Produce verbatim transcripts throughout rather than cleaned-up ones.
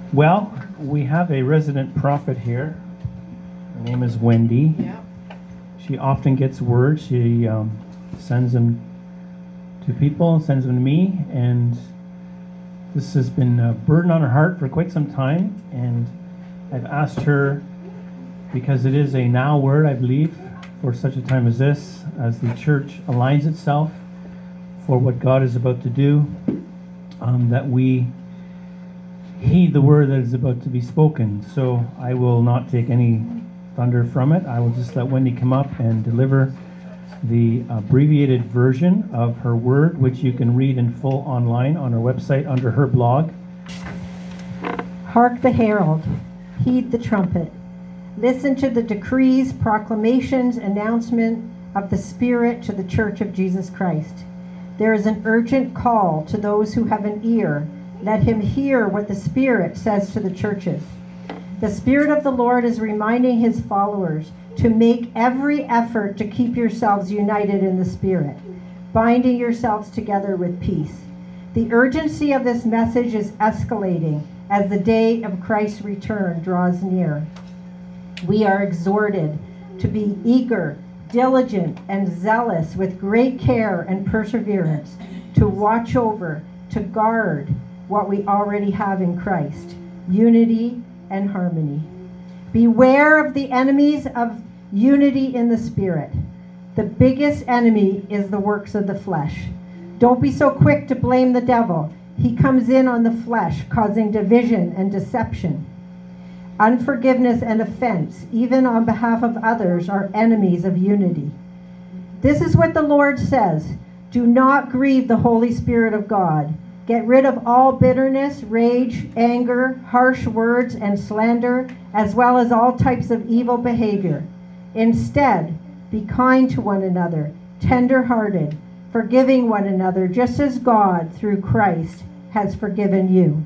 Well, we have a resident prophet here. Her name is Wendy. Yeah. She often gets words. She um, sends them to people, sends them to me, and this has been a burden on her heart for quite some time. And I've asked her, because it is a now word, I believe, for such a time as this, as the church aligns itself for what God is about to do, um, that we heed the word that is about to be spoken. So I will not take any thunder from it. I will just let Wendy come up and deliver the abbreviated version of her word, which you can read in full online on her website under her blog. Hark the herald, heed the trumpet. Listen to the decrees, proclamations, announcement of the Spirit to the Church of Jesus Christ. There is an urgent call to those who have an ear. Let him hear what the Spirit says to the churches. The Spirit of the Lord is reminding his followers to make every effort to keep yourselves united in the Spirit, binding yourselves together with peace. The urgency of this message is escalating as the day of Christ's return draws near. We are exhorted to be eager, diligent, and zealous with great care and perseverance, to watch over, to guard what we already have in Christ, unity and harmony. Beware of the enemies of unity in the Spirit. The biggest enemy is the works of the flesh. Don't be so quick to blame the devil. He comes in on the flesh, causing division and deception. Unforgiveness and offense, even on behalf of others, are enemies of unity. This is what the Lord says: do not grieve the Holy Spirit of God. Get rid of all bitterness, rage, anger, harsh words, and slander, as well as all types of evil behavior. Instead, be kind to one another, tender-hearted, forgiving one another, just as God, through Christ, has forgiven you.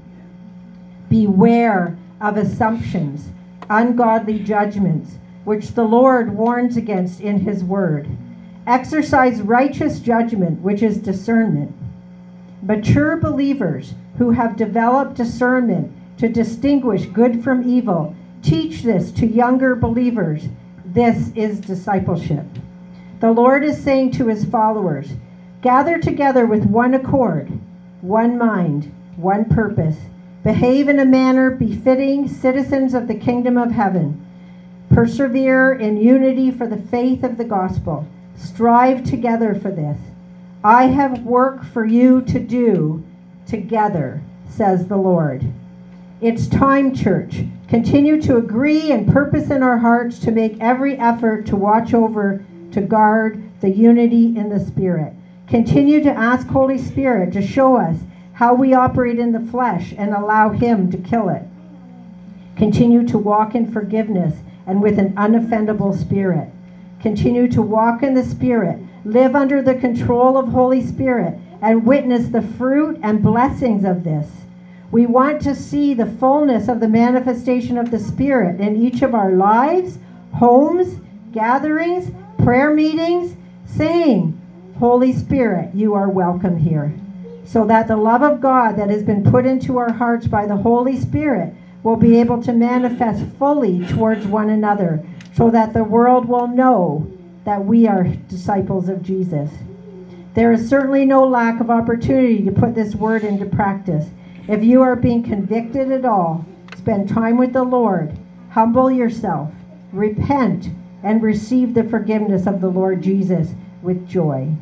Beware of assumptions, ungodly judgments, which the Lord warns against in his word. Exercise righteous judgment, which is discernment. Mature believers who have developed discernment to distinguish good from evil, teach this to younger believers. This is discipleship. The Lord is saying to his followers, gather together with one accord, one mind, one purpose. Behave in a manner befitting citizens of the kingdom of heaven. Persevere in unity for the faith of the gospel. Strive together for this. I have work for you to do together, says the Lord. It's time, church. Continue to agree and purpose in our hearts to make every effort to watch over, to guard the unity in the Spirit. Continue to ask Holy Spirit to show us how we operate in the flesh and allow him to kill it. Continue to walk in forgiveness and with an unoffendable spirit. Continue to walk in the Spirit. Live under the control of Holy Spirit and witness the fruit and blessings of this. We want to see the fullness of the manifestation of the Spirit in each of our lives, homes, gatherings, prayer meetings, saying, Holy Spirit, you are welcome here. So that the love of God that has been put into our hearts by the Holy Spirit will be able to manifest fully towards one another, so that the world will know that we are disciples of Jesus. There is certainly no lack of opportunity to put this word into practice. If you are being convicted at all, spend time with the Lord, humble yourself, repent, and receive the forgiveness of the Lord Jesus with joy.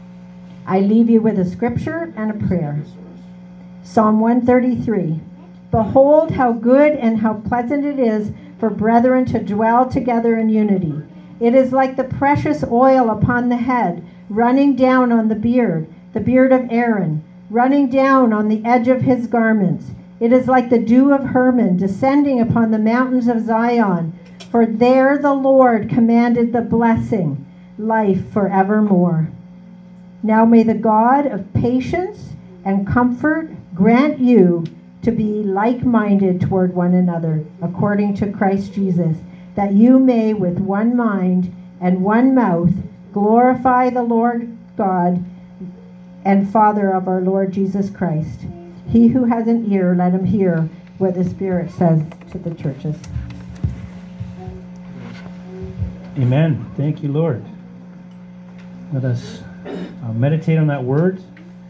I leave you with a scripture and a prayer. Psalm one thirty-three. Behold how good and how pleasant it is for brethren to dwell together in unity. It is like the precious oil upon the head, running down on the beard, the beard of Aaron, running down on the edge of his garments. It is like the dew of Hermon, descending upon the mountains of Zion. For there the Lord commanded the blessing, life forevermore. Now may the God of patience and comfort grant you to be like-minded toward one another, according to Christ Jesus, that you may with one mind and one mouth glorify the Lord God and Father of our Lord Jesus Christ. He who has an ear, let him hear what the Spirit says to the churches. Amen. Thank you, Lord. Let us uh, meditate on that word.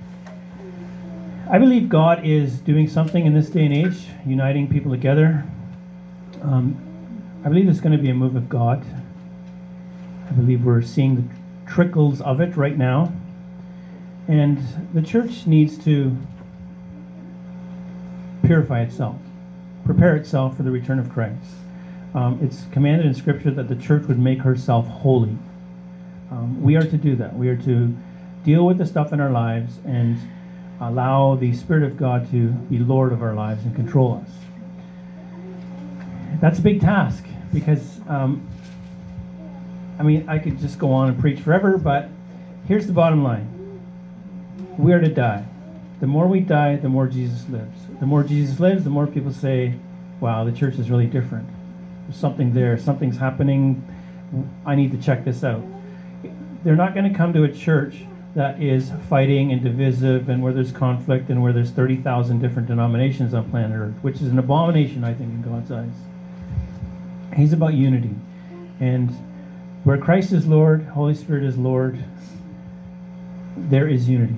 I believe God is doing something in this day and age, uniting people together. Um, I believe there's going to be a move of God. I believe we're seeing the trickles of it right now. And the church needs to purify itself, prepare itself for the return of Christ. Um, it's commanded in Scripture that the church would make herself holy. Um, we are to do that. We are to deal with the stuff in our lives and allow the Spirit of God to be Lord of our lives and control us. That's a big task because, um, I mean, I could just go on and preach forever, but here's the bottom line. We are to die. The more we die, the more Jesus lives. The more Jesus lives, the more people say, wow, the church is really different. There's something there. Something's happening. I need to check this out. They're not going to come to a church that is fighting and divisive and where there's conflict and where there's thirty thousand different denominations on planet Earth, which is an abomination, I think, in God's eyes. He's about unity. And where Christ is Lord, Holy Spirit is Lord, there is unity.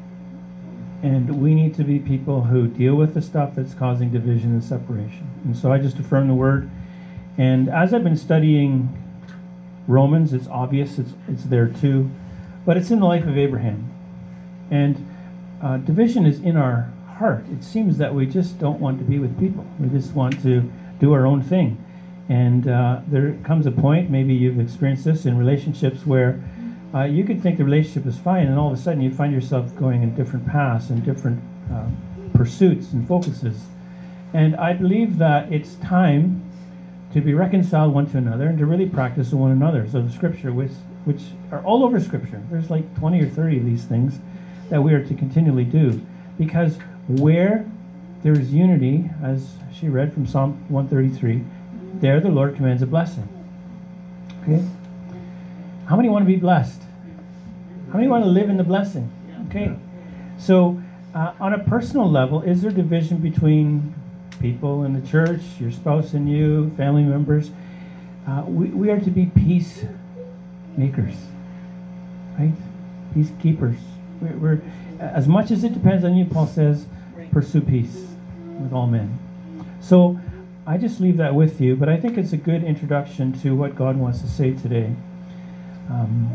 And we need to be people who deal with the stuff that's causing division and separation. And so I just affirm the word. And as I've been studying Romans, it's obvious it's it's there too, but it's in the life of Abraham. And uh, division is in our heart. It seems that we just don't want to be with people. We just want to do our own thing. And uh, there comes a point, maybe you've experienced this in relationships, where uh, you could think the relationship is fine, and all of a sudden you find yourself going in different paths and different uh, pursuits and focuses. And I believe that it's time to be reconciled one to another and to really practice one another. So the Scripture, which, which are all over Scripture, there's like twenty or thirty of these things that we are to continually do. Because where there is unity, as she read from Psalm one thirty-three, there the Lord commands a blessing. Okay? How many want to be blessed? How many want to live in the blessing? Okay. So uh, on a personal level, is there division between people in the church, your spouse and you, family members? Uh, we, we are to be peace makers, right? Peacekeepers. We're, we're, as much as it depends on you, Paul says, pursue peace with all men. So I just leave that with you, but I think it's a good introduction to what God wants to say today. Um,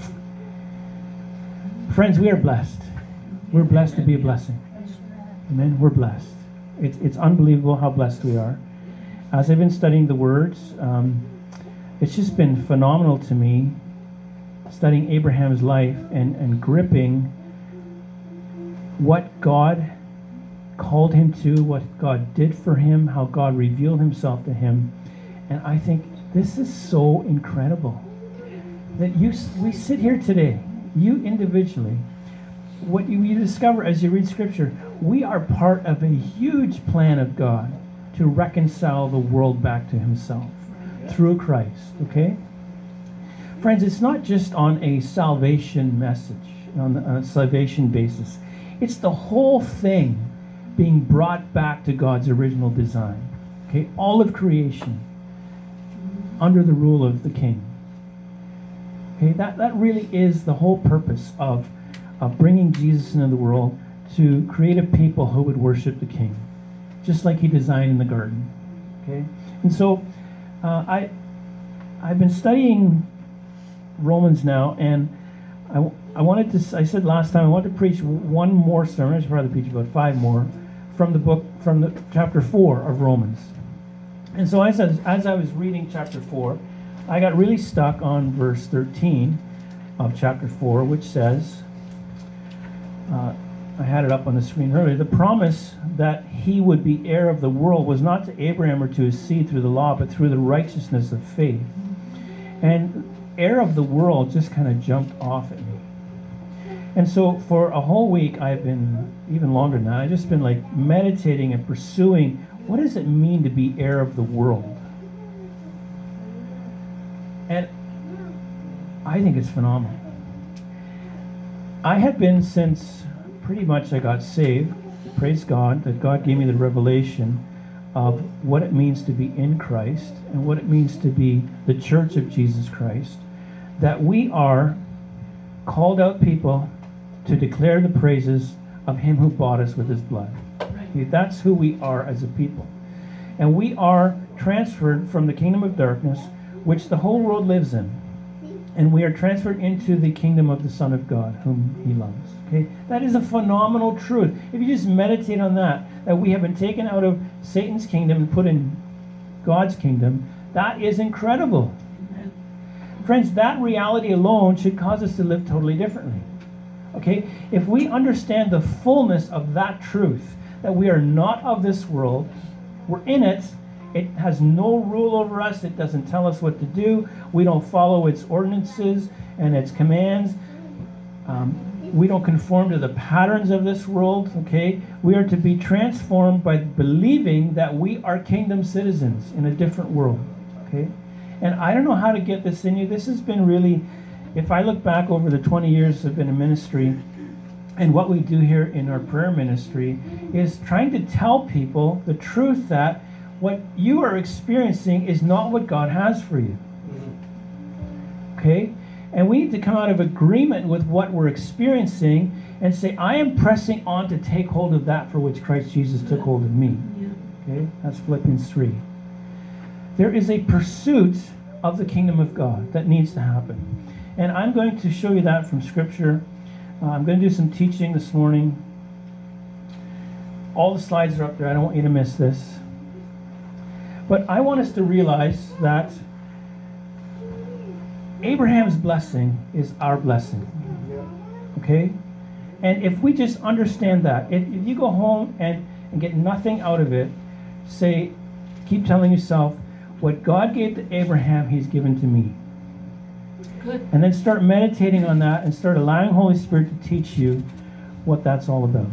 friends, we are blessed. We're blessed to be a blessing. Amen? We're blessed. It's, it's unbelievable how blessed we are. As I've been studying the words, um, it's just been phenomenal to me studying Abraham's life and, and gripping what God called him to, what God did for him, how God revealed himself to him. And I think this is so incredible that you we sit here today, you individually, what you, you discover as you read Scripture, we are part of a huge plan of God to reconcile the world back to himself through Christ, okay? Friends, it's not just on a salvation message, on a salvation basis. It's the whole thing being brought back to God's original design, okay? All of creation under the rule of the King. Okay, that, that really is the whole purpose of, of bringing Jesus into the world, to create a people who would worship the King, just like he designed in the garden. Okay, and so uh, I, I've been studying Romans now, and I, I wanted to. I said last time I wanted to preach one more sermon. I should probably preach about five more from the book, from the chapter four of Romans. And so as I, as I was reading chapter four, I got really stuck on verse thirteen of chapter four, which says, uh, I had it up on the screen earlier, the promise that he would be heir of the world was not to Abraham or to his seed through the law, but through the righteousness of faith. And heir of the world just kind of jumped off at me. And so for a whole week, I've been, even longer than that, I've just been like meditating and pursuing, what does it mean to be heir of the world? And I think it's phenomenal. I have been since pretty much I got saved, praise God, that God gave me the revelation of what it means to be in Christ and what it means to be the church of Jesus Christ, that we are called out people to declare the praises of him who bought us with his blood. Okay, that's who we are as a people. And we are transferred from the kingdom of darkness, which the whole world lives in, and we are transferred into the kingdom of the Son of God, whom he loves. Okay, that is a phenomenal truth. If you just meditate on that, that we have been taken out of Satan's kingdom and put in God's kingdom, that is incredible. Amen. Friends, that reality alone should cause us to live totally differently. Okay, if we understand the fullness of that truth, that we are not of this world, we're in it, it has no rule over us, it doesn't tell us what to do, we don't follow its ordinances and its commands, um, we don't conform to the patterns of this world, okay? We are to be transformed by believing that we are kingdom citizens in a different world, okay? And I don't know how to get this in you. This has been really, if I look back over the twenty years I've been in ministry, and what we do here in our prayer ministry is trying to tell people the truth that what you are experiencing is not what God has for you. Okay? And we need to come out of agreement with what we're experiencing and say, I am pressing on to take hold of that for which Christ Jesus took hold of me. Okay? That's Philippians three. There is a pursuit of the kingdom of God that needs to happen. And I'm going to show you that from Scripture. Uh, I'm going to do some teaching this morning. All the slides are up there. I don't want you to miss this. But I want us to realize that Abraham's blessing is our blessing. Okay? And if we just understand that, if, if you go home and, and get nothing out of it, say, keep telling yourself, what God gave to Abraham, he's given to me. Good. And then start meditating on that and start allowing Holy Spirit to teach you what that's all about.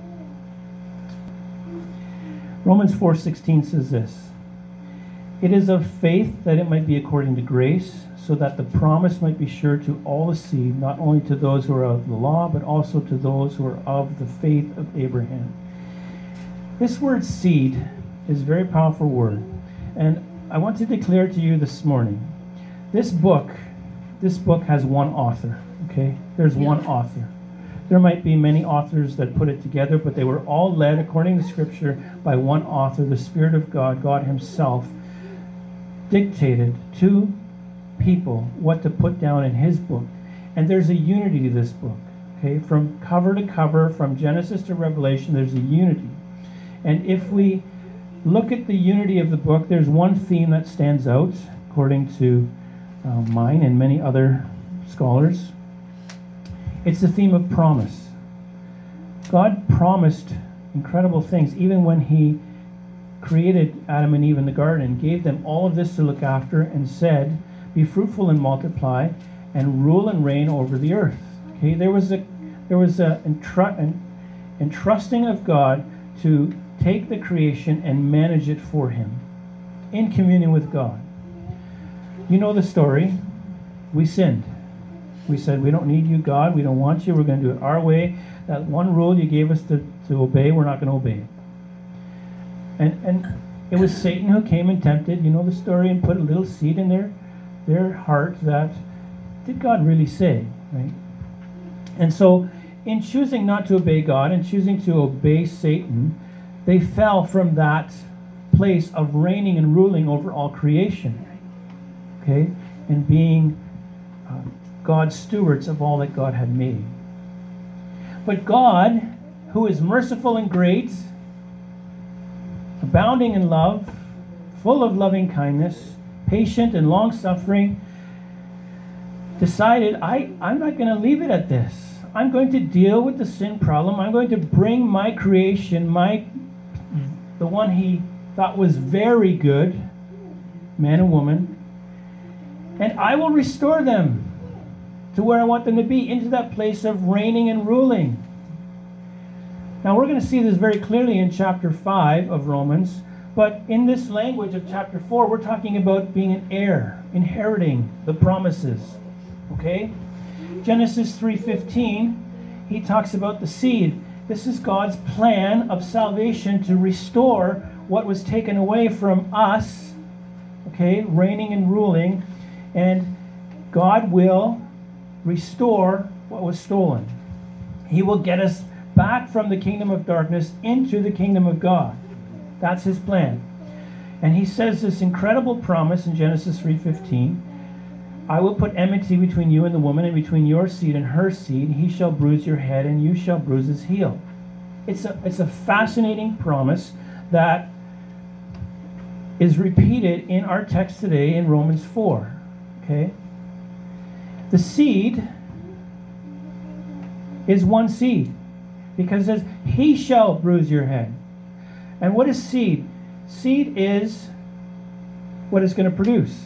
Romans four sixteen says this, it is of faith that it might be according to grace, so that the promise might be sure to all the seed, not only to those who are of the law, but also to those who are of the faith of Abraham. This word seed is a very powerful word. And I want to declare to you this morning, this book, this book has one author, okay? There's yeah. one author. There might be many authors that put it together, but they were all led, according to Scripture, by one author, the Spirit of God. God himself dictated to people what to put down in his book. And there's a unity to this book, okay? From cover to cover, from Genesis to Revelation, there's a unity. And if we look at the unity of the book, there's one theme that stands out, according to uh, mine and many other scholars. It's the theme of promise. God promised incredible things, even when he created Adam and Eve in the garden, gave them all of this to look after, and said, be fruitful and multiply, and rule and reign over the earth. Okay, there was a there was a entru- an entrusting of God to take the creation and manage it for him in communion with God. You know the story. We sinned. We said, we don't need you, God. We don't want you. We're going to do it our way. That one rule you gave us to, to obey, we're not going to obey it. And and it was Satan who came and tempted, you know the story, and put a little seed in their, their heart that, did God really say? Right? And so, in choosing not to obey God and choosing to obey Satan, they fell from that place of reigning and ruling over all creation. Okay? And being uh, God's stewards of all that God had made. But God, who is merciful and great, abounding in love, full of loving kindness, patient and long-suffering, decided, I, I'm not going to leave it at this. I'm going to deal with the sin problem. I'm going to bring my creation, my the one he thought was very good, man and woman, and I will restore them to where I want them to be, into that place of reigning and ruling. Now we're going to see this very clearly in chapter five of Romans, but in this language of chapter four, we're talking about being an heir, inheriting the promises. Okay? Genesis three fifteen, he talks about the seed. This is God's plan of salvation to restore what was taken away from us, okay, reigning and ruling, and God will restore what was stolen. He will get us back from the kingdom of darkness into the kingdom of God. That's his plan. And he says this incredible promise in Genesis three fifteen. I will put enmity between you and the woman, and between your seed and her seed. He shall bruise your head, and you shall bruise his heel. It's a, it's a fascinating promise that is repeated in our text today in Romans four. Okay? The seed is one seed, because it says, he shall bruise your head. And what is seed? Seed is what it's going to produce.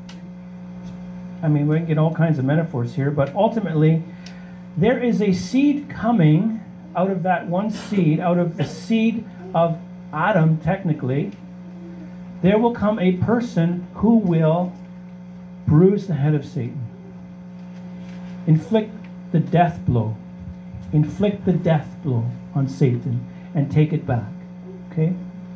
I mean, we can get all kinds of metaphors here, but ultimately, there is a seed coming out of that one seed, out of the seed of Adam, technically. There will come a person who will bruise the head of Satan, inflict the death blow, inflict the death blow on Satan, and take it back. Okay?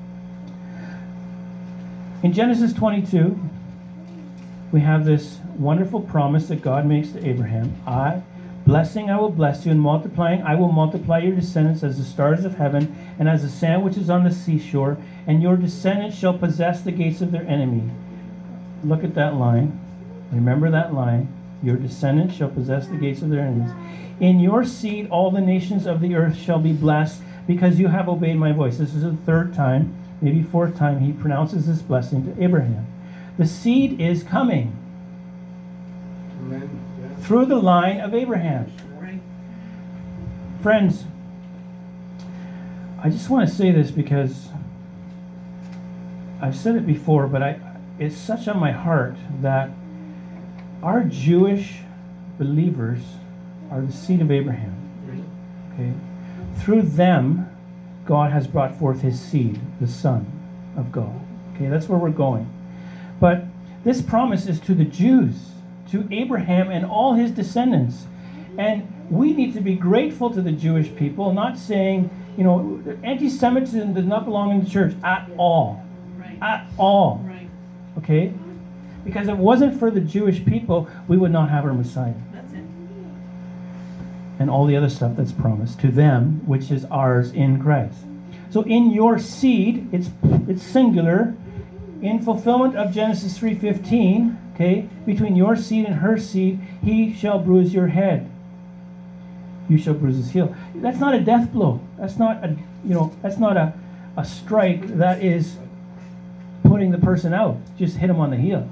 In Genesis twenty-two, we have this wonderful promise that God makes to Abraham. I, blessing, I will bless you, and multiplying, I will multiply your descendants as the stars of heaven and as the sand which is on the seashore, and your descendants shall possess the gates of their enemy. Look at that line. Remember that line. Your descendants shall possess the gates of their enemies. In your seed all the nations of the earth shall be blessed, because you have obeyed my voice. This is the third time, maybe fourth time, he pronounces this blessing to Abraham. The seed is coming. Amen. Yeah. Through the line of Abraham. Right. Friends, I just want to say this because I've said it before, but I, it's such on my heart that our Jewish believers are the seed of Abraham. Okay? Through them, God has brought forth his seed, the Son of God. Okay, that's where we're going. But this promise is to the Jews, to Abraham and all his descendants. And we need to be grateful to the Jewish people, not saying, you know, anti-Semitism does not belong in the church at all. Right. At all. Right. Okay? Because if it wasn't for the Jewish people, we would not have our Messiah. That's it. And all the other stuff that's promised to them, which is ours in Christ. So in your seed, it's it's singular, in fulfillment of Genesis three fifteen, okay, between your seed and her seed, he shall bruise your head. You shall bruise his heel. That's not a death blow. That's not a, you know, that's not a, a strike that is putting the person out. Just hit him on the heel.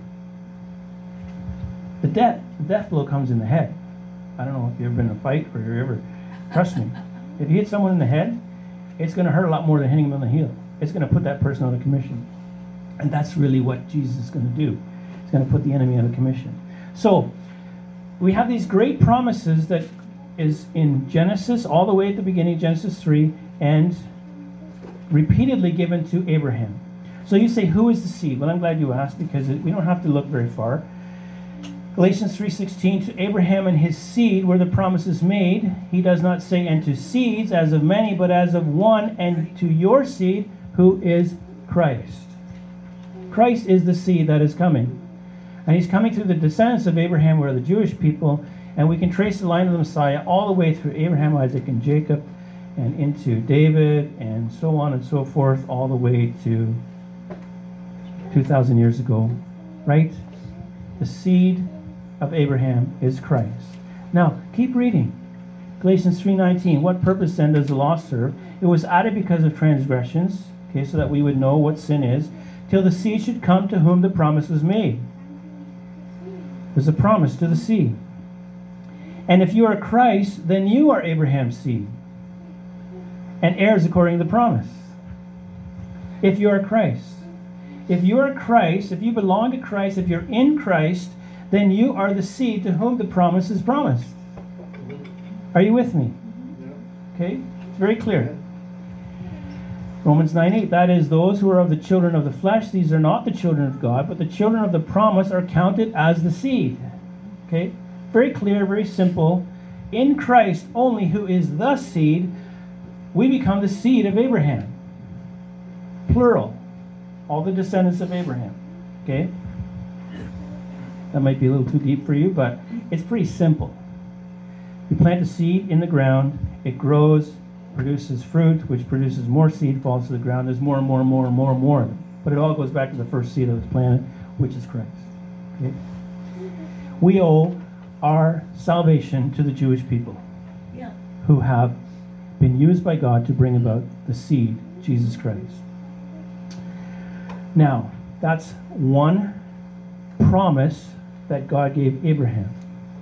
The death, the death blow comes in the head. I don't know if you've ever been in a fight or you ever, trust me, if you hit someone in the head, it's going to hurt a lot more than hitting them on the heel. It's going to put that person out of commission. And that's really what Jesus is going to do. He's going to put the enemy out of commission. So, we have these great promises that is in Genesis, all the way at the beginning, Genesis three, and repeatedly given to Abraham. So you say, who is the seed? Well, I'm glad you asked, because we don't have to look very far. Galatians three sixteen, to Abraham and his seed were the promises made. He does not say, and to seeds, as of many, but as of one, and to your seed, who is Christ. Christ is the seed that is coming. And he's coming through the descendants of Abraham, who are the Jewish people, and we can trace the line of the Messiah all the way through Abraham, Isaac, and Jacob, and into David, and so on and so forth, all the way to two thousand years ago, right? The seed of Abraham is Christ. Now, keep reading. Galatians three nineteen, what purpose then does the law serve? It was added because of transgressions, okay, so that we would know what sin is, till the seed should come to whom the promise was made. There's a promise to the seed. And if you are Christ, then you are Abraham's seed, and heirs according to the promise. If you are Christ. If you are Christ, if you belong to Christ, if you're in Christ, then you are the seed to whom the promise is promised. Are you with me? Okay? It's very clear. Romans nine eight, that is, those who are of the children of the flesh, these are not the children of God, but the children of the promise are counted as the seed. Okay? Very clear, very simple. In Christ only, who is the seed, we become the seed of Abraham. Plural. all the descendants of Abraham. Okay? That might be a little too deep for you, but it's pretty simple. You plant a seed in the ground, it grows, produces fruit, which produces more seed, falls to the ground. There's more and more and more and more and more. But it all goes back to the first seed that was planted, which is Christ. Okay? We owe our salvation to the Jewish people, Yeah. who have been used by God to bring about the seed, Jesus Christ. Now, that's one promise that God gave Abraham.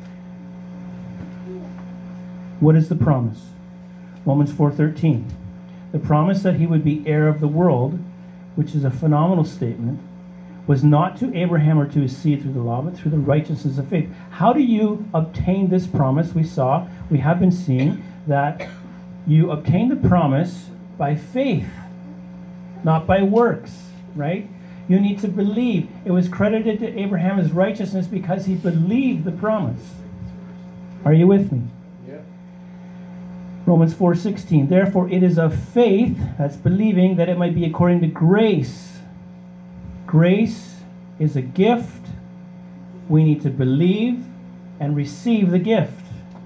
What is the promise? Romans four thirteen. The promise that he would be heir of the world, which is a phenomenal statement, was not to Abraham or to his seed through the law, but through the righteousness of faith. How do you obtain this promise? We saw, we have been seeing that you obtain the promise by faith, not by works, right? You need to believe. It was credited to Abraham as righteousness because he believed the promise. Are you with me? Yeah. Romans four sixteen. Therefore it is of faith, that's believing, that it might be according to grace. Grace is a gift. We need to believe and receive the gift,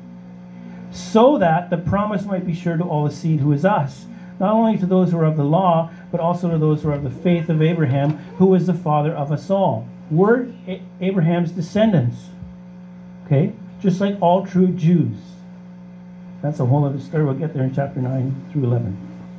so that the promise might be sure to all the seed who is us, not only to those who are of the law, but also to those who are of the faith of Abraham, who is the father of us all. We're A- Abraham's descendants. Okay? Just like all true Jews. That's a whole other story. We'll get there in chapter nine through eleven.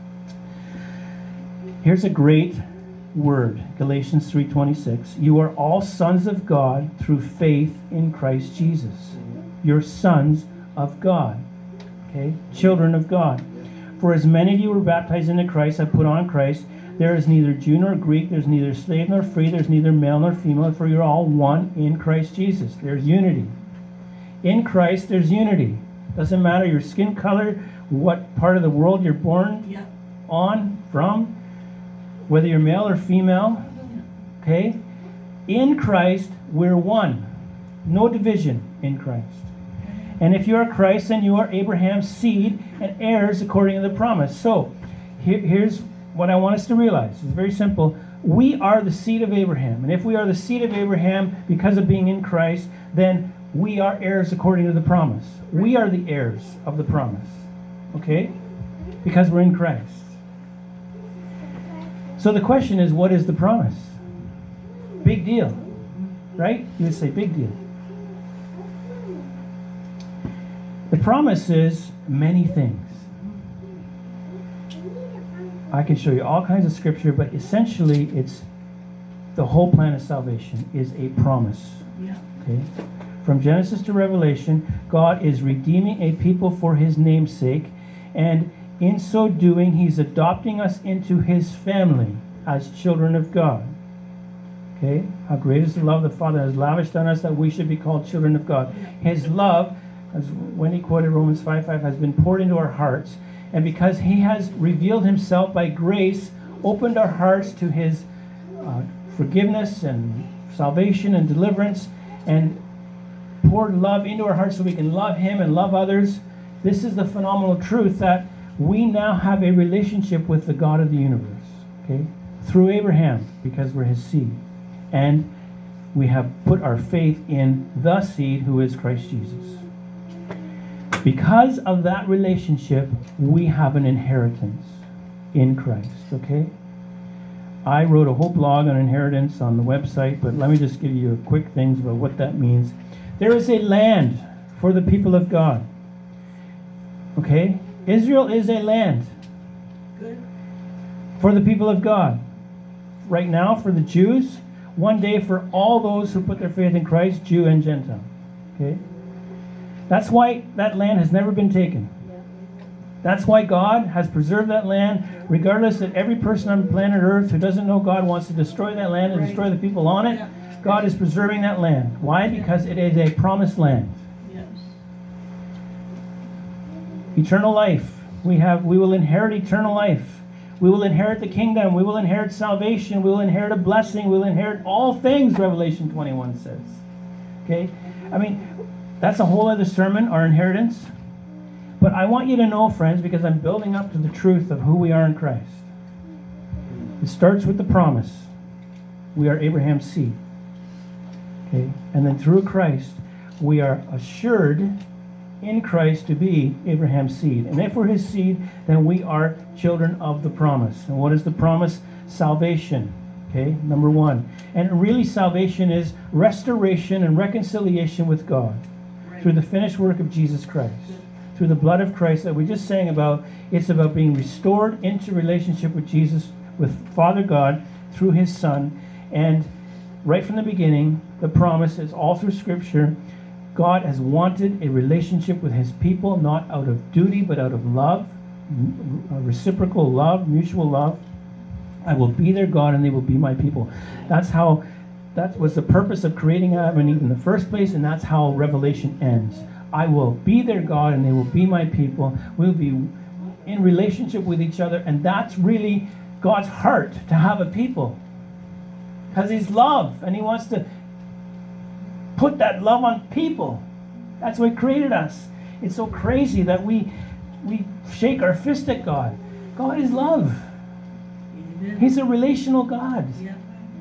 Here's a great word, Galatians three twenty-six. You are all sons of God through faith in Christ Jesus. You're sons of God. Okay? Children of God. For as many of you were baptized into Christ have put on Christ. There is neither Jew nor Greek, there's neither slave nor free, there's neither male nor female, for you're all one in Christ Jesus. There's unity. In Christ, there's unity. Doesn't matter your skin color, what part of the world you're born Yeah. on, from, whether you're male or female. Okay? In Christ, we're one. No division in Christ. And if you are Christ, then you are Abraham's seed and heirs according to the promise. So, here, here's what I want us to realize. It's very simple. We are the seed of Abraham. And if we are the seed of Abraham because of being in Christ, then we are heirs according to the promise. We are the heirs of the promise. Okay? Because we're in Christ. So the question is, what is the promise? Big deal. Right? You would say big deal. The promise is many things. I can show you all kinds of scripture, but essentially it's the whole plan of salvation is a promise. Yeah. Okay? From Genesis to Revelation, God is redeeming a people for his name's sake, and in so doing, he's adopting us into his family as children of God. Okay? How great is the love the Father has lavished on us that we should be called children of God. His love, as Wendy quoted Romans five five, has been poured into our hearts. And because he has revealed himself by grace, opened our hearts to his uh, forgiveness and salvation and deliverance, and poured love into our hearts so we can love him and love others, this is the phenomenal truth that we now have a relationship with the God of the universe. Okay? Through Abraham, because we're his seed. And we have put our faith in the seed who is Christ Jesus. Because of that relationship, we have an inheritance in Christ, okay? I wrote a whole blog on inheritance on the website, but let me just give you quick things about what that means. There is a land for the people of God, okay? Israel is a land Good. for the people of God. Right now, for the Jews, one day for all those who put their faith in Christ, Jew and Gentile, okay? That's why that land has never been taken. That's why God has preserved that land, regardless that every person on planet Earth who doesn't know God wants to destroy that land and Right. destroy the people on it. God is preserving that land. Why? Because it is a promised land. Yes. Eternal life. We have. We will inherit eternal life. We will inherit the kingdom. We will inherit salvation. We will inherit a blessing. We will inherit all things, Revelation twenty-one says. Okay? I mean, that's a whole other sermon, our inheritance. But I want you to know, friends, because I'm building up to the truth of who we are in Christ. It starts with the promise. we are Abraham's seed. Okay? And then through Christ, we are assured in Christ to be Abraham's seed. And if we're his seed, then we are children of the promise. And what is the promise? Salvation. Okay, number one. And really salvation is restoration and reconciliation with God through the finished work of Jesus Christ. Through the blood of Christ that we just sang about. It's about being restored into relationship with Jesus, with Father God, through his Son. And right from the beginning, the promise is all through Scripture. God has wanted a relationship with his people, not out of duty, but out of love, reciprocal love, mutual love. I will be their God and they will be my people. That's how, that was the purpose of creating Adam and Eve in the first place, and that's how Revelation ends. I will be their God and they will be my people. We'll be in relationship with each other, and that's really God's heart, to have a people. Because he's love, and he wants to put that love on people. That's why he created us. It's so crazy that we we shake our fist at God. God is love. Amen. He's a relational God. Yeah.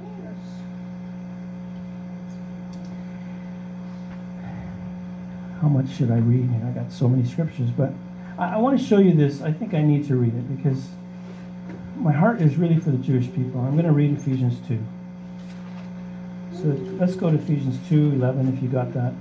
How much should I read? I got so many scriptures, but I, I want to show you this. I think I need to read it because my heart is really for the Jewish people. I'm going to read Ephesians two. So let's go to Ephesians two eleven if you got that.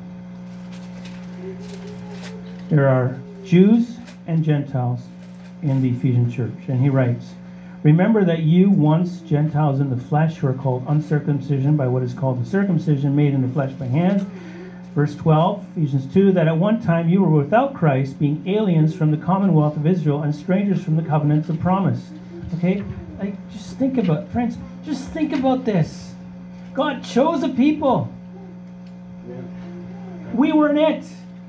There are Jews and Gentiles in the Ephesian church. And he writes, remember that you once Gentiles in the flesh who are called uncircumcision by what is called the circumcision made in the flesh by hands. Verse twelve, Ephesians two, that at one time you were without Christ, being aliens from the commonwealth of Israel and strangers from the covenants of promise. Okay? Like, just think about, friends, just think about this. God chose a people. We weren't it.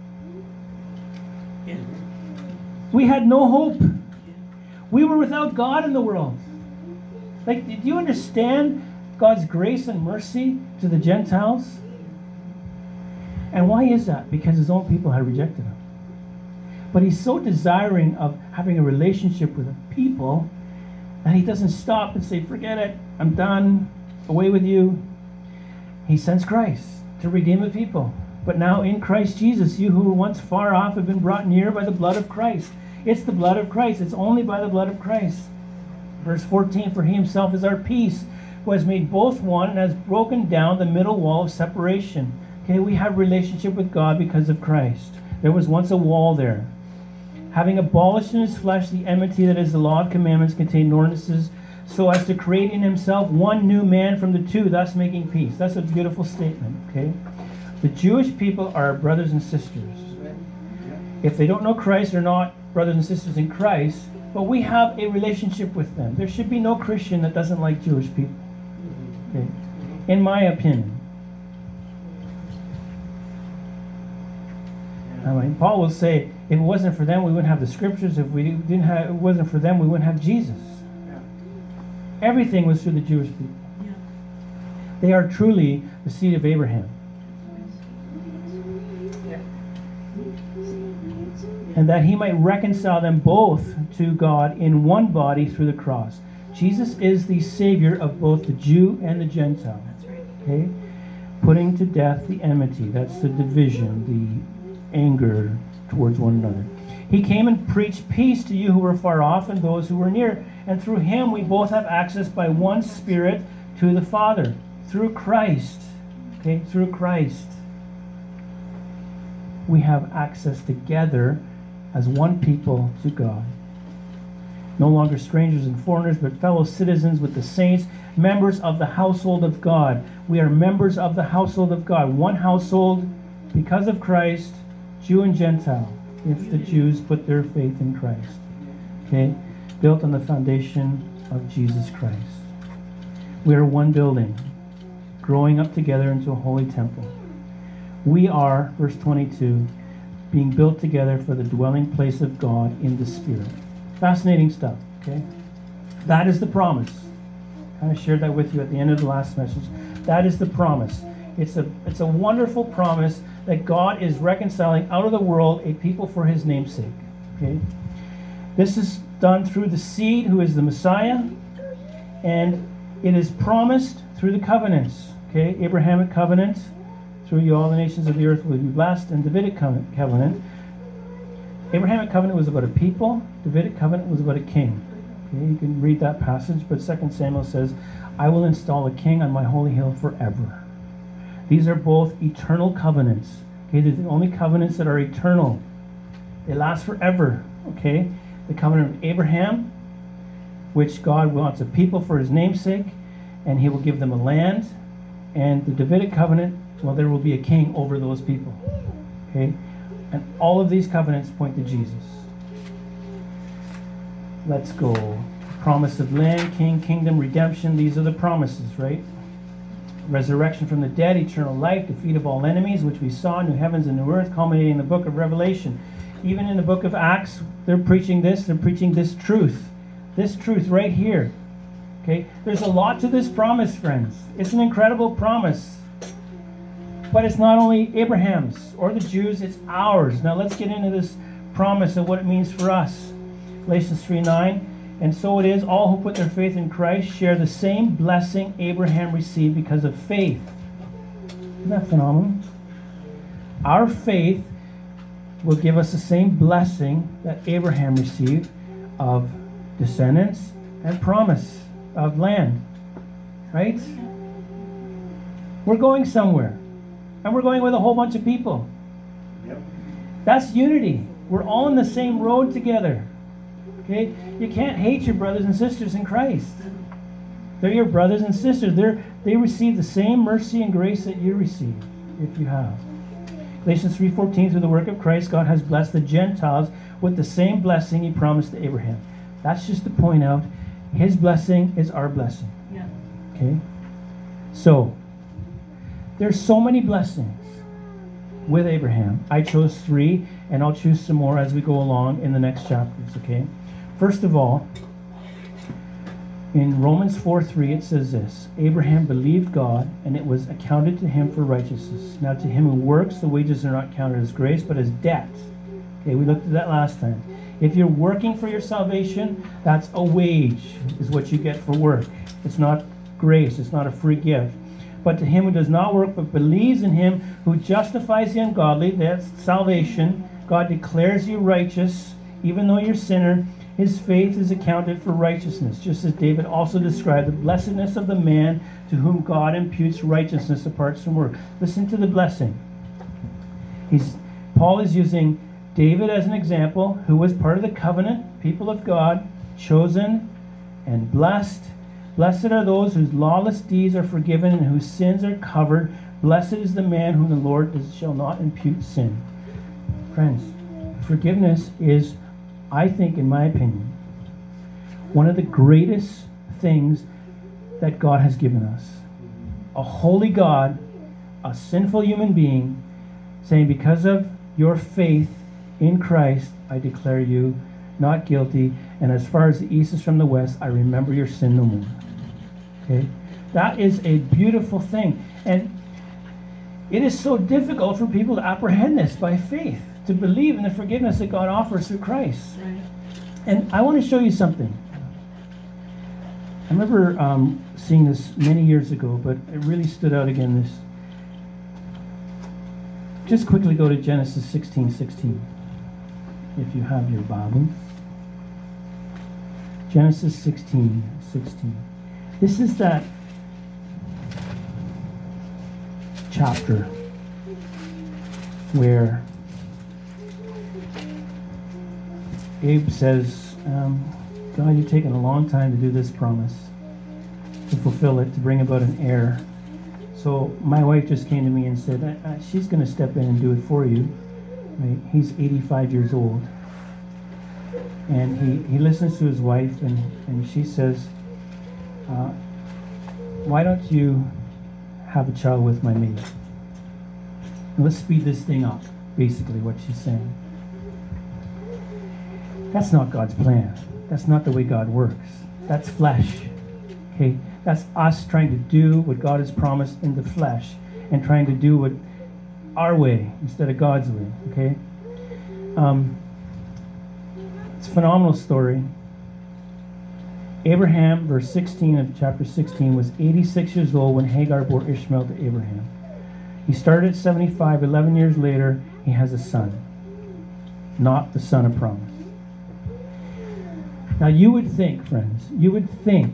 Yeah. We had no hope. We were without God in the world. Like, do you understand God's grace and mercy to the Gentiles? And why is that? Because his own people had rejected him. But he's so desiring of having a relationship with a people that he doesn't stop and say, forget it, I'm done, away with you. He sends Christ to redeem a people. But now in Christ Jesus, you who were once far off have been brought near by the blood of Christ. It's the blood of Christ. It's only by the blood of Christ. Verse fourteen, for he himself is our peace, who has made both one and has broken down the middle wall of separation. Okay, we have relationship with God because of Christ. There was once a wall there. Having abolished in his flesh the enmity that is the law of commandments contained in ordinances, so as to create in himself one new man from the two, thus making peace. That's a beautiful statement, okay? The Jewish people are brothers and sisters. If they don't know Christ, they're not brothers and sisters in Christ, but we have a relationship with them. There should be no Christian that doesn't like Jewish people, okay? In my opinion. I mean, Paul will say, if it wasn't for them, we wouldn't have the scriptures. If we didn't have, it wasn't for them, we wouldn't have Jesus. Everything was through the Jewish people. Yeah. They are truly the seed of Abraham. And that he might reconcile them both to God in one body through the cross. Jesus is the Savior of both the Jew and the Gentile. That's right. Okay? Putting to death the enmity. That's the division, the anger towards one another. He came and preached peace to you who were far off and those who were near. And through him we both have access by one Spirit to the Father. Through Christ. Okay? Through Christ. We have access together as one people to God. No longer strangers and foreigners, but fellow citizens with the saints, members of the household of God. We are members of the household of God. One household because of Christ, Jew and Gentile, if the Jews put their faith in Christ. Okay? Built on the foundation of Jesus Christ. We are one building, growing up together into a holy temple. We are, verse twenty-two, being built together for the dwelling place of God in the Spirit. Fascinating stuff, okay? That is the promise. I kind of shared that with you at the end of the last message. That is the promise. It's a, it's a wonderful promise that God is reconciling out of the world a people for his name's sake, okay? This is done through the seed who is the Messiah, and It is promised through the covenants. Okay, Abrahamic covenant, through you all the nations of the earth will be blessed, and Davidic covenant. Abrahamic covenant was about a people. Davidic covenant was about a king. Okay, you can read that passage, but Second Samuel says, I will install a king on my holy hill forever. These are both eternal covenants. Okay, they're the only covenants that are eternal. They last forever. Okay, the covenant of Abraham, which God wants a people for his namesake, and he will give them a land. And the Davidic covenant, well, there will be a king over those people. Okay, and all of these covenants point to Jesus. Let's go. Promise of land, king, kingdom, redemption. These are the promises, right? Resurrection from the dead, eternal life, defeat of all enemies, which we saw, new heavens and new earth, culminating in the book of Revelation. Even in the book of Acts, they're preaching this. They're preaching this truth. This truth right here. Okay? There's a lot to this promise, friends. It's an incredible promise. But it's not only Abraham's or the Jews, it's ours. Now let's get into this promise of what it means for us. Galatians three nine. And so it is, all who put their faith in Christ share the same blessing Abraham received because of faith. Isn't that phenomenal? Our faith will give us the same blessing that Abraham received of descendants and promise of land. Right? We're going somewhere. And we're going with a whole bunch of people. Yep. That's unity. We're all on the same road together. Okay? You can't hate your brothers and sisters in Christ. They're your brothers and sisters. They're, they receive the same mercy and grace that you receive, if you have. Galatians three fourteen, through the work of Christ, God has blessed the Gentiles with the same blessing he promised to Abraham. That's just to point out, his blessing is our blessing. Yeah. Okay? So, there's so many blessings with Abraham. I chose three, and I'll choose some more as we go along in the next chapters, okay? First of all, in Romans four three, it says this, Abraham believed God, and it was accounted to him for righteousness. Now to him who works, the wages are not counted as grace, but as debt. Okay, we looked at that last time. If you're working for your salvation, that's a wage, is what you get for work. It's not grace, it's not a free gift. But to him who does not work, but believes in him who justifies the ungodly, that's salvation. God declares you righteous, even though you're a sinner. His faith is accounted for righteousness, just as David also described the blessedness of the man to whom God imputes righteousness apart from work. Listen to the blessing. He's, Paul is using David as an example, who was part of the covenant, people of God, chosen and blessed. Blessed are those whose lawless deeds are forgiven and whose sins are covered. Blessed is the man whom the Lord shall not impute sin. Friends, forgiveness is, I think, in my opinion, one of the greatest things that God has given us. A holy God, a sinful human being, saying, because of your faith in Christ, I declare you not guilty, and as far as the east is from the west, I remember your sin no more. Okay? That is a beautiful thing. And it is so difficult for people to apprehend this by faith, to believe in the forgiveness that God offers through Christ. Right. And I want to show you something. I remember um, seeing this many years ago, but it really stood out again. This. Just quickly go to Genesis sixteen sixteen, if you have your Bible. Genesis sixteen sixteen. This is that chapter where Abe says, um, God, you've taken a long time to do this promise, to fulfill it, to bring about an heir. So my wife just came to me and said, uh, uh, she's going to step in and do it for you. Right? He's eighty-five years old. And he, he listens to his wife, and, and she says, uh, why don't you have a child with my maid? And let's speed this thing up, basically what she's saying. That's not God's plan. That's not the way God works. That's flesh. Okay? That's us trying to do what God has promised in the flesh and trying to do it our way instead of God's way. Okay? Um, it's a phenomenal story. Abraham, verse sixteen of chapter sixteen, was eighty-six years old when Hagar bore Ishmael to Abraham. He started at seventy-five. eleven years later, he has a son. Not the son of promise. Now you would think, friends, you would think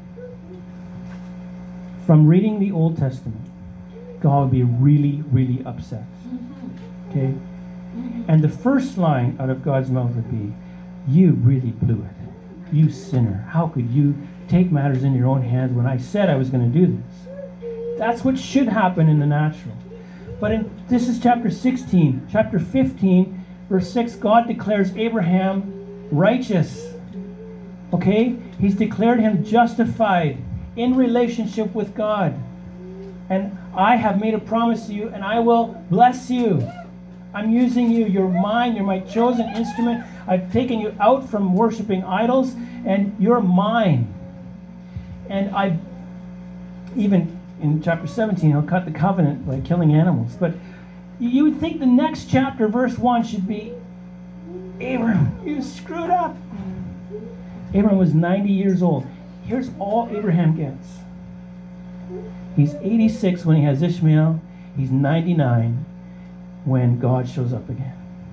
from reading the Old Testament, God would be really, really upset. Okay? And the first line out of God's mouth would be, you really blew it. You sinner. How could you take matters in your own hands when I said I was going to do this? That's what should happen in the natural. But in, this is chapter sixteen. Chapter fifteen, verse six, God declares Abraham righteous. Okay? He's declared him justified in relationship with God. And I have made a promise to you, and I will bless you. I'm using you. You're mine. You're my chosen instrument. I've taken you out from worshiping idols, and you're mine. And I, even in chapter seventeen, he'll cut the covenant by killing animals. But you would think the next chapter, verse one, should be, Abram, you screwed up. Abram was ninety years old. Here's all Abraham gets. He's eighty-six when he has Ishmael. He's ninety-nine when God shows up again.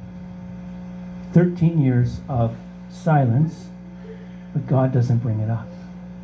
thirteen years of silence, but God doesn't bring it up.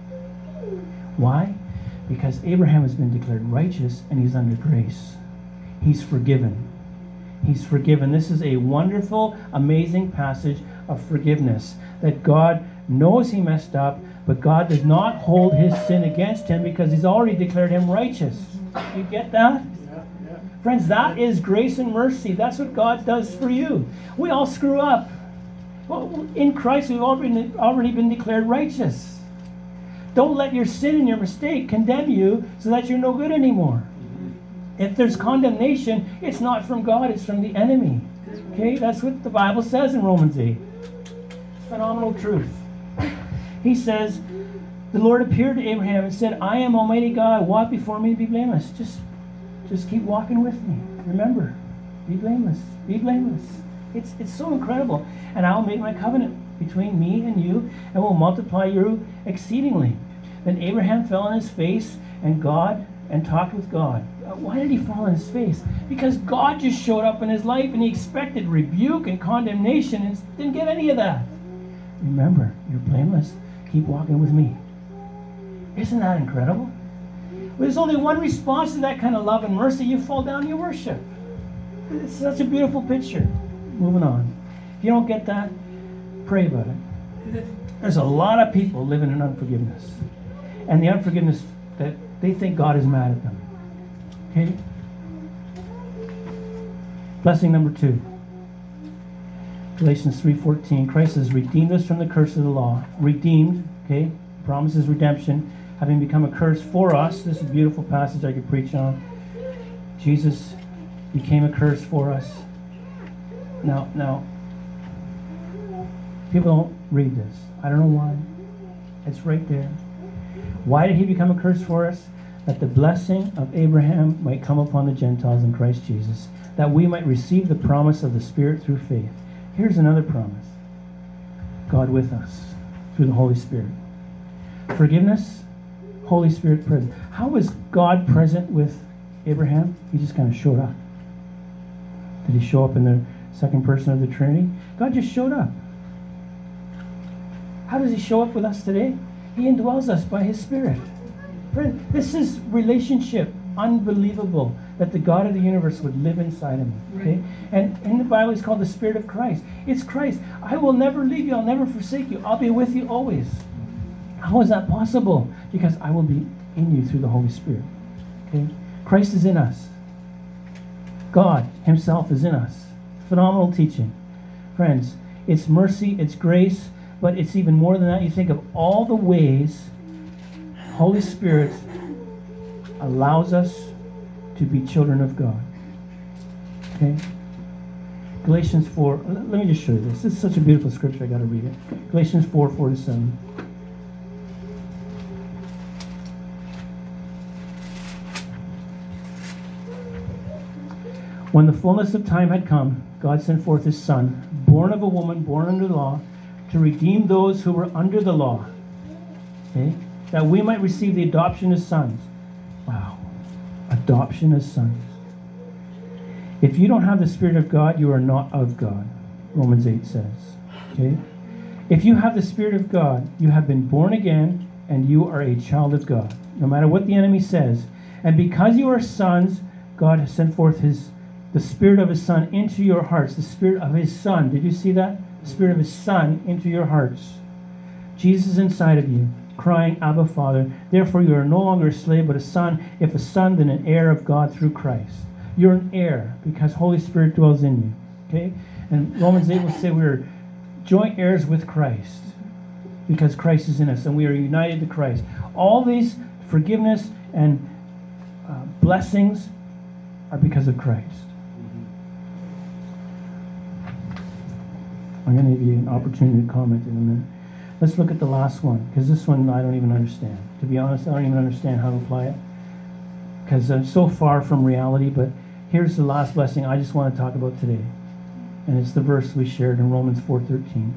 Why? Because Abraham has been declared righteous and he's under grace. He's forgiven. He's forgiven. This is a wonderful, amazing passage of forgiveness, that God knows he messed up, but God does not hold his sin against him because he's already declared him righteous. You get that? Yeah, yeah. Friends, that is grace and mercy. That's what God does for you. We all screw up. Well, in Christ, we've already, already been declared righteous. Don't let your sin and your mistake condemn you so that you're no good anymore. If there's condemnation, it's not from God, it's from the enemy. Okay, that's what the Bible says in Romans eight. It's phenomenal truth. He says, the Lord appeared to Abraham and said, I am Almighty God, walk before me and be blameless. Just, just keep walking with me. Remember, be blameless, be blameless. It's, it's so incredible. And I'll make my covenant between me and you, and will multiply you exceedingly. Then Abraham fell on his face and God and talked with God. Why did he fall on his face? Because God just showed up in his life and he expected rebuke and condemnation and didn't get any of that. Remember, you're blameless. Keep walking with me. Isn't that incredible? Well, there's only one response to that kind of love and mercy. You fall down, you worship. It's such a beautiful picture. Moving on. If you don't get that, pray about it. There's a lot of people living in unforgiveness. And the unforgiveness that they think God is mad at them. Okay? Blessing number two. Galatians three fourteen. Christ has redeemed us from the curse of the law. Redeemed, okay? Promises redemption, having become a curse for us. This is a beautiful passage I could preach on. Jesus became a curse for us. Now, now, people don't read this. I don't know why. It's right there. Why did he become a curse for us? That the blessing of Abraham might come upon the Gentiles in Christ Jesus, that we might receive the promise of the Spirit through faith. Here's another promise. God with us through the Holy Spirit. Forgiveness, Holy Spirit present. How was God present with Abraham? He just kind of showed up. Did he show up in the second person of the Trinity? God just showed up. How does he show up with us today? He indwells us by his Spirit. Friend, this is relationship. Unbelievable that the God of the universe would live inside of me. Okay? And in the Bible, it's called the Spirit of Christ. It's Christ. I will never leave you. I'll never forsake you. I'll be with you always. How is that possible? Because I will be in you through the Holy Spirit. Okay? Christ is in us. God himself is in us. Phenomenal teaching. Friends, it's mercy, it's grace, but it's even more than that. You think of all the ways Holy Spirit allows us to be children of God. Okay? Galatians four, let me just show you this. This is such a beautiful scripture, I got to read it. Galatians four, four to seven. When the fullness of time had come, God sent forth his Son, born of a woman, born under the law, to redeem those who were under the law. Okay? That we might receive the adoption as sons. Wow. Adoption as sons. If you don't have the Spirit of God, you are not of God. Romans eight says. Okay? If you have the Spirit of God, you have been born again and you are a child of God. No matter what the enemy says. And because you are sons, God has sent forth his the Spirit of his Son into your hearts. The Spirit of his Son. Did you see that? The Spirit of his Son into your hearts. Jesus inside of you, crying, Abba, Father. Therefore you are no longer a slave, but a son. If a son, then an heir of God through Christ. You're an heir because Holy Spirit dwells in you. Okay? And Romans eight will say we're joint heirs with Christ because Christ is in us and we are united to Christ. All these forgiveness and uh, blessings are because of Christ. I'm going to give you an opportunity to comment in a minute. Let's look at the last one, because this one I don't even understand. To be honest, I don't even understand how to apply it, because I'm so far from reality. But here's the last blessing I just want to talk about today, and it's the verse we shared in Romans four thirteen.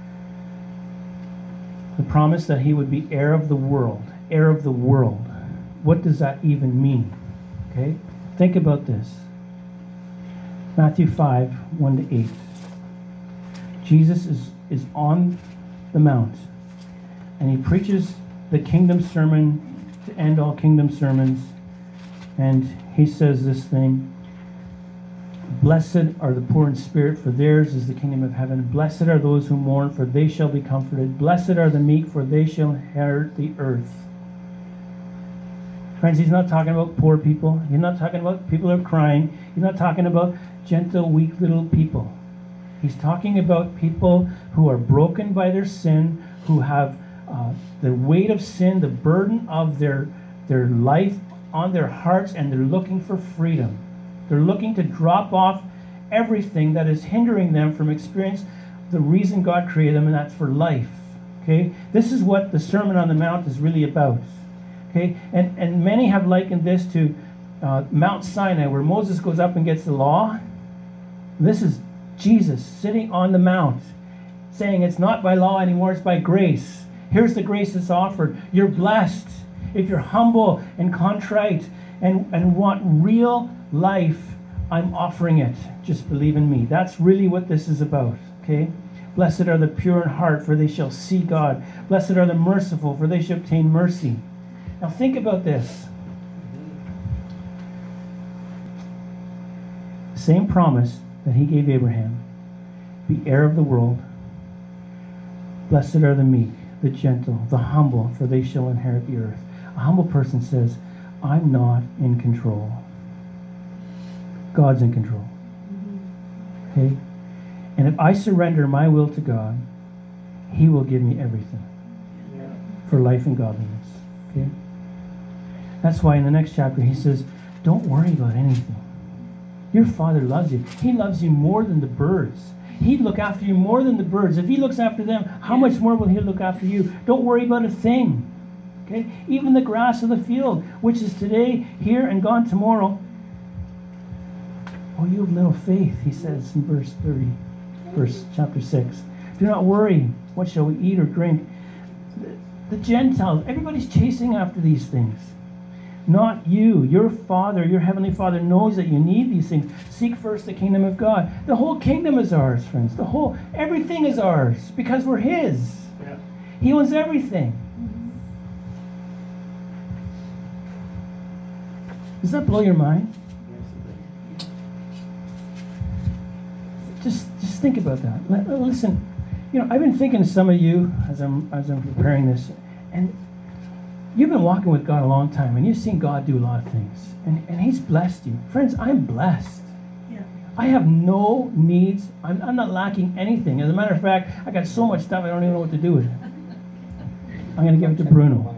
The promise that he would be heir of the world. Heir of the world. What does that even mean? Okay? Think about this. Matthew five, one to eight. Jesus is, is on the mount, and he preaches the kingdom sermon to end all kingdom sermons, and he says this thing: blessed are the poor in spirit, for theirs is the kingdom of heaven. Blessed are those who mourn, for they shall be comforted. Blessed are the meek, for they shall inherit the earth. Friends, he's not talking about poor people. He's not talking about people who are crying. He's not talking about gentle, weak little people. He's talking about people who are broken by their sin, who have uh, the weight of sin, the burden of their, their life on their hearts, and they're looking for freedom. They're looking to drop off everything that is hindering them from experiencing the reason God created them, and that's for life. Okay? This is what the Sermon on the Mount is really about. Okay? And, and many have likened this to uh, Mount Sinai, where Moses goes up and gets the law. This is Jesus sitting on the mount saying it's not by law anymore, it's by grace. Here's the grace that's offered. You're blessed if you're humble and contrite and, and want real life. I'm offering it. Just believe in me. That's really what this is about. Okay? Blessed are the pure in heart, for they shall see God. Blessed are the merciful, for they shall obtain mercy. Now think about this. Same promise that he gave Abraham. Be heir of the world. Blessed are the meek, the gentle, the humble, for they shall inherit the earth. A humble person says, I'm not in control. God's in control. Okay? And if I surrender my will to God, he will give me everything for life and godliness. Okay? That's why in the next chapter he says, don't worry about anything. Your Father loves you. He loves you more than the birds. He'd look after you more than the birds. If he looks after them, how much more will he look after you? Don't worry about a thing. Okay? Even the grass of the field, which is today, here, and gone tomorrow. Oh, you have little faith, he says in verse thirty, verse chapter six. Do not worry, what shall we eat or drink? The, the Gentiles, everybody's chasing after these things. Not you. Your Father, your Heavenly Father knows that you need these things. Seek first the kingdom of God. The whole kingdom is ours, friends. The whole, everything is ours because we're his. Yeah. He owns everything. Does that blow your mind? Just, just think about that. Listen, you know, I've been thinking of some of you as I'm, as I'm preparing this, and you've been walking with God a long time, and you've seen God do a lot of things, and, and he's blessed you. Friends, I'm blessed. Yeah. I have no needs. I'm, I'm not lacking anything. As a matter of fact, I got so much stuff I don't even know what to do with it. I'm going to give it to Bruno.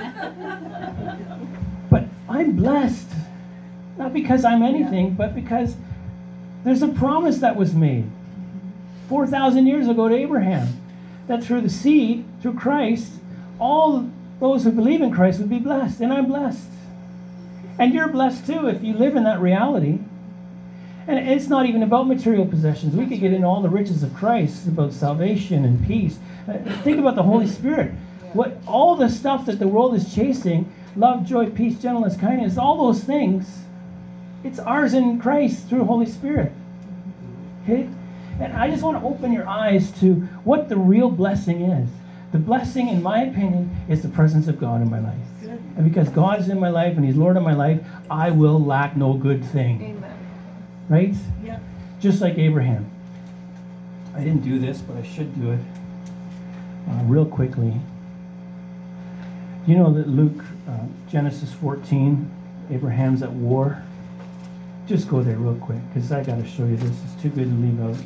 But I'm blessed. Not because I'm anything, but because there's a promise that was made four thousand years ago to Abraham, that through the seed, through Christ, all those who believe in Christ would be blessed, and I'm blessed. And you're blessed too if you live in that reality. And it's not even about material possessions. We could get into all the riches of Christ. It's about salvation and peace. Uh, think about the Holy Spirit. What all the stuff that the world is chasing, love, joy, peace, gentleness, kindness, all those things, it's ours in Christ through Holy Spirit. Okay? And I just want to open your eyes to what the real blessing is. The blessing, in my opinion, is the presence of God in my life. Good. And because God is in my life and He's Lord of my life, I will lack no good thing. Amen. Right? Yeah. Just like Abraham. I didn't do this, but I should do it uh, real quickly. You know that Luke, uh, Genesis fourteen, Abraham's at war. Just go there real quick, because I got to show you this. It's too good to leave out.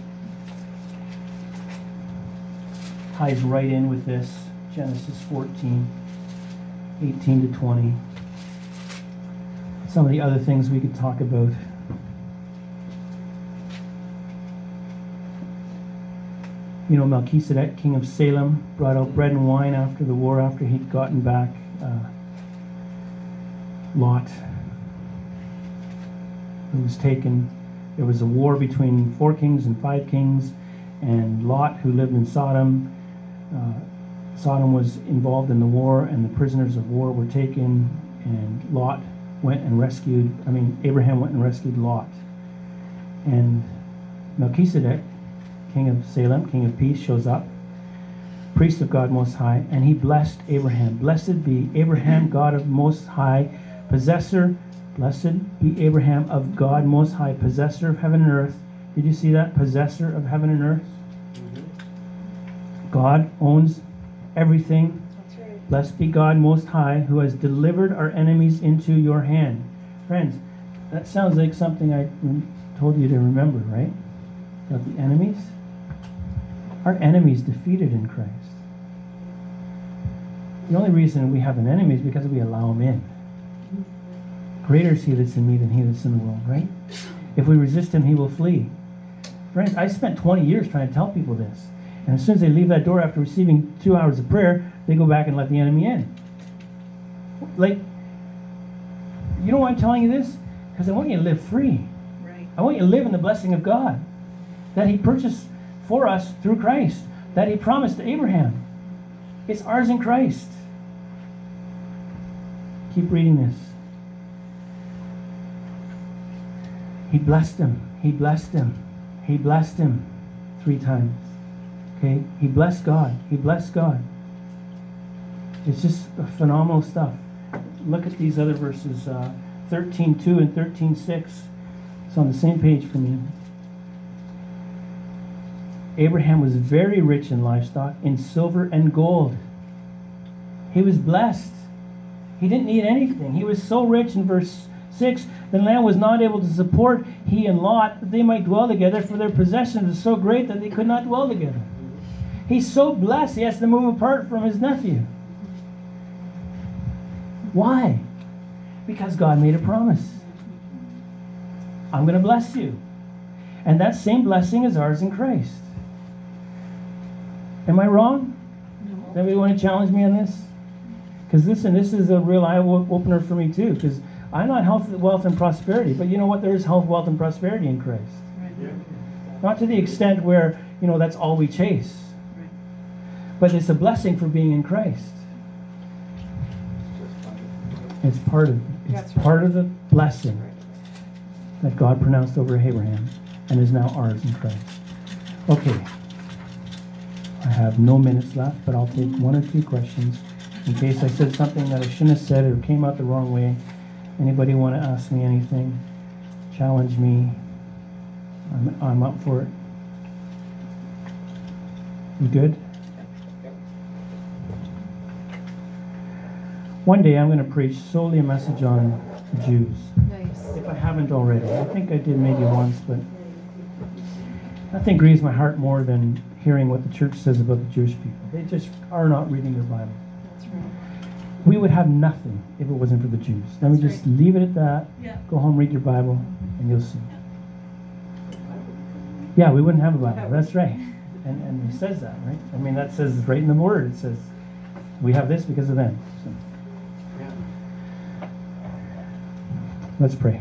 Ties right in with this. Genesis fourteen, eighteen to twenty. Some of the other things we could talk about. You know, Melchizedek, king of Salem, brought out bread and wine after the war, after he'd gotten back uh, Lot, who was taken. There was a war between four kings and five kings, and Lot, who lived in Sodom. Uh, Sodom was involved in the war, and the prisoners of war were taken, and Lot went and rescued, I mean, Abraham went and rescued Lot. And Melchizedek, king of Salem, king of peace, shows up, priest of God Most High, and he blessed Abraham. Blessed be Abraham, God of Most High, possessor, blessed be Abraham of God Most High, possessor of heaven and earth. Did you see that? Possessor of heaven and earth. Mm-hmm. God owns everything. That's right. Blessed be God Most High, who has delivered our enemies into your hand. Friends, that sounds like something I told you to remember, right? About the enemies. Our enemies defeated in Christ. The only reason we have an enemy is because we allow him in. Greater is he that's in me than he that's in the world, right? If we resist him, he will flee. Friends, I spent twenty years trying to tell people this. And as soon as they leave that door after receiving two hours of prayer, they go back and let the enemy in. Like, you know why I'm telling you this? Because I want you to live free. Right. I want you to live in the blessing of God that he purchased for us through Christ, that he promised to Abraham. It's ours in Christ. Keep reading this. He blessed him. He blessed him. He blessed him three times. Okay? He blessed God. He blessed God. It's just phenomenal stuff. Look at these other verses, uh, thirteen two and thirteen six. It's on the same page for me. Abraham was very rich in livestock, in silver and gold. He was blessed. He didn't need anything. He was so rich in verse six, the land was not able to support he and Lot that they might dwell together, for their possessions were so great that they could not dwell together. He's so blessed he has to move apart from his nephew. Why? Because God made a promise. I'm going to bless you. And that same blessing is ours in Christ. Am I wrong? No. Does anybody want to challenge me on this? Because listen, this is a real eye-opener for me too. Because I'm not health, wealth, and prosperity. But you know what? There is health, wealth, and prosperity in Christ. Right. Yeah. Not to the extent where, you know, that's all we chase. Right. But it's a blessing for being in Christ. It's part of it's That's right. part of the blessing that God pronounced over Abraham and is now ours in Christ. Okay. I have no minutes left, but I'll take one or two questions in case I said something that I shouldn't have said or came out the wrong way. Anybody want to ask me anything? Challenge me. I'm, I'm up for it. You good? One day I'm going to preach solely a message on the Jews. Nice. If I haven't already. I think I did maybe once, but nothing grieves my heart more than hearing what the church says about the Jewish people. They just are not reading their Bible. That's right. We would have nothing if it wasn't for the Jews. Let me That's just leave it at that. Yeah. Go home, read your Bible, and you'll see. Yeah, we wouldn't have a Bible. That's right. And and he says that, right? I mean, that says right in the Word. It says, we have this because of them. So. Let's pray.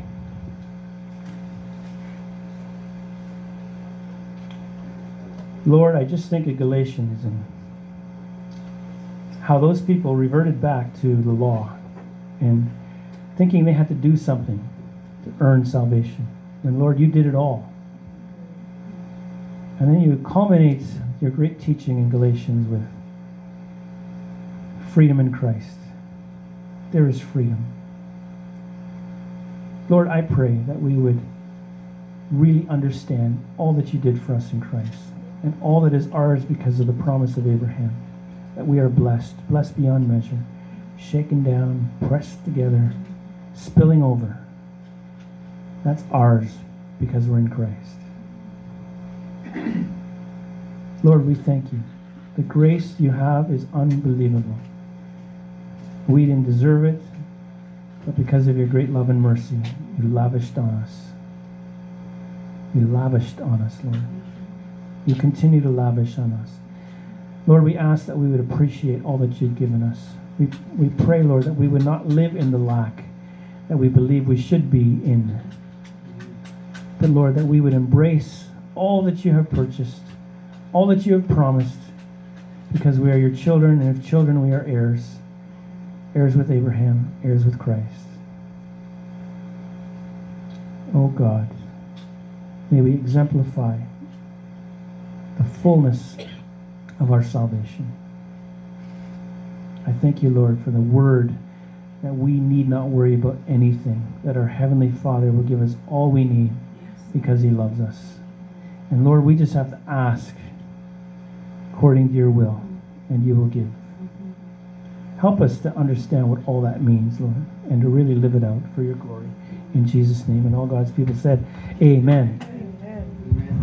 Lord, I just think of Galatians and how those people reverted back to the law and thinking they had to do something to earn salvation. And Lord, you did it all. And then you culminate your great teaching in Galatians with freedom in Christ. There is freedom. Lord, I pray that we would really understand all that you did for us in Christ and all that is ours because of the promise of Abraham, that we are blessed, blessed beyond measure, shaken down, pressed together, spilling over. That's ours because we're in Christ. Lord, we thank you. The grace you have is unbelievable. We didn't deserve it, but because of your great love and mercy, you lavished on us. You lavished on us, Lord. You continue to lavish on us. Lord, we ask that we would appreciate all that you've given us. We, we pray, Lord, that we would not live in the lack that we believe we should be in. But, Lord, that we would embrace all that you have purchased, all that you have promised, because we are your children, and if children, we are heirs. Heirs with Abraham, heirs with Christ. Oh God, may we exemplify the fullness of our salvation. I thank you, Lord, for the word that we need not worry about anything, that our Heavenly Father will give us all we need because he loves us. And Lord, we just have to ask according to your will, and you will give. Help us to understand what all that means, Lord, and to really live it out for your glory. In Jesus' name. And all God's people said, amen. Amen.